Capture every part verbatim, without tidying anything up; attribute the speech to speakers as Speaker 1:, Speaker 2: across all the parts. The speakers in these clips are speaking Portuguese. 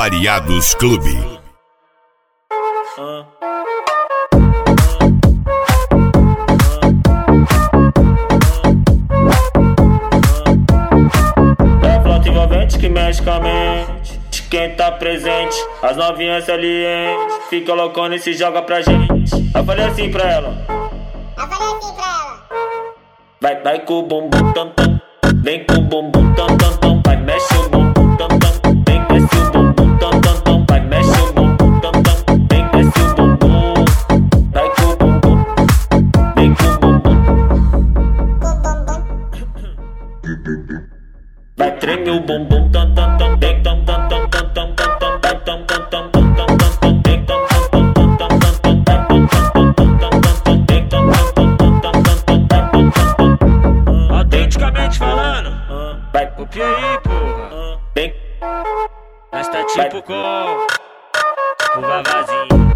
Speaker 1: Variados Clube.
Speaker 2: É flauta envolvente que mexe com a mente de quem tá presente. As novinhas salientes fica loucona e se joga pra gente. Eu falei assim pra ela,
Speaker 3: Eu falei assim pra ela.
Speaker 2: vai, vai com o bumbum tam tam, vem com o bumbum tam tam tam, vai mexe o bumbum tam tam, vem mexe o bumbum tam tam tam, vai mexe o bumbum tam tam, vem mexe o bumbum, vai com o bumbum, vem com o bumbum, vai treme o bumbum tam tam tam, vem tam tam tam tam tam tam tam tam tam tam tam tam tam tam, vem tam tam tam tam tam tam tam tam tam tam tam tam, vem tam tam tam tam tam tam tam tam tam.
Speaker 4: Autenticamente falando,
Speaker 2: Vai,
Speaker 4: copia aí, porra.
Speaker 2: vem,
Speaker 4: Nós tá tipo com o Vavazinho.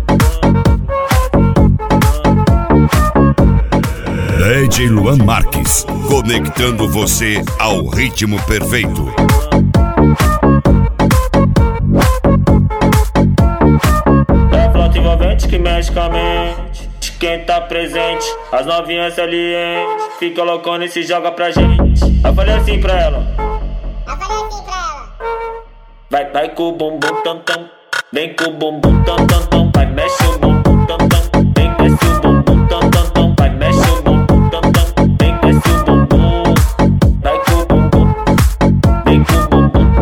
Speaker 1: D J Luan Marques, conectando você ao ritmo perfeito.
Speaker 2: é flauta envolvente que mexe com a mente de quem tá presente. As novinhas salientes fica loucona e se joga pra gente. Eu falei assim pra ela,
Speaker 3: Eu falei assim pra ela.
Speaker 2: vai, vai com o bumbum tam tam, vem com o bumbum tam tam tam, vai mexe o bumbum tam tam, vem mexe o bumbum tam tam tam, vai mexe o bumbum tam tam, vem mexe o bumbum, vai com o bumbum, vem com o bumbum,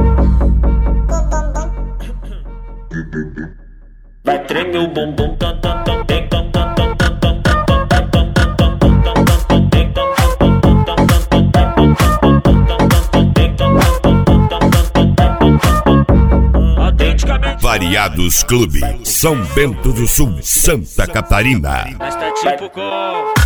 Speaker 2: vai treme o bumbum tam tam tam, vem tam tam tam tam tam tam tam tam tam tam tam tam tam, vem tam tam tam tam tam tam tam tam tam tam tam, vem tam tam tam tam tam tam tam tam.
Speaker 4: Autenticamente
Speaker 1: Variados Clube, São Bento do Sul, Santa Catarina.
Speaker 4: nós tá tipo com